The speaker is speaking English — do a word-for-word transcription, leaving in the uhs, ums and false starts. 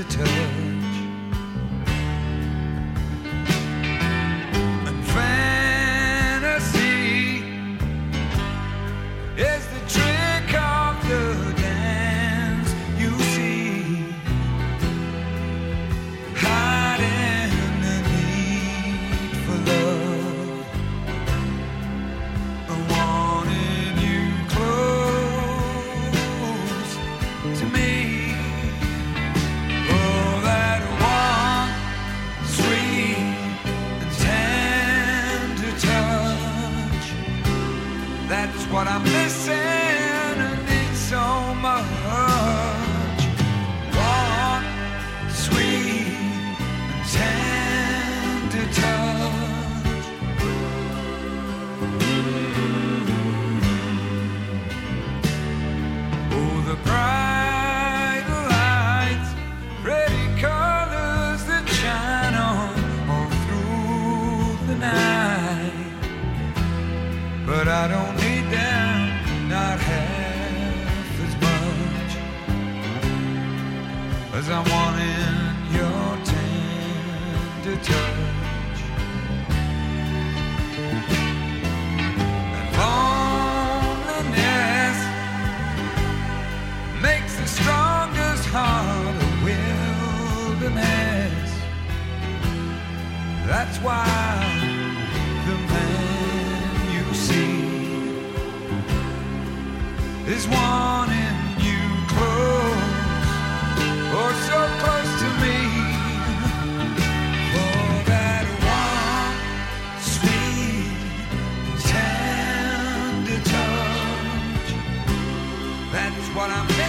touch. And fantasy is the trick of the dance you see, hiding the need for love, and wanting you close to me. Oh, that one sweet and tender touch, that's what I'm missing and need so much. One sweet and tender touch. Oh, the bright lights, pretty colors that shine on all through the night, but I don't need them, not half as much as I'm wanting your tender touch. And loneliness makes the strongest heart a wilderness. That's why the man you see is wanting you close, or so close to me. For that one sweet tender touch, that's what I'm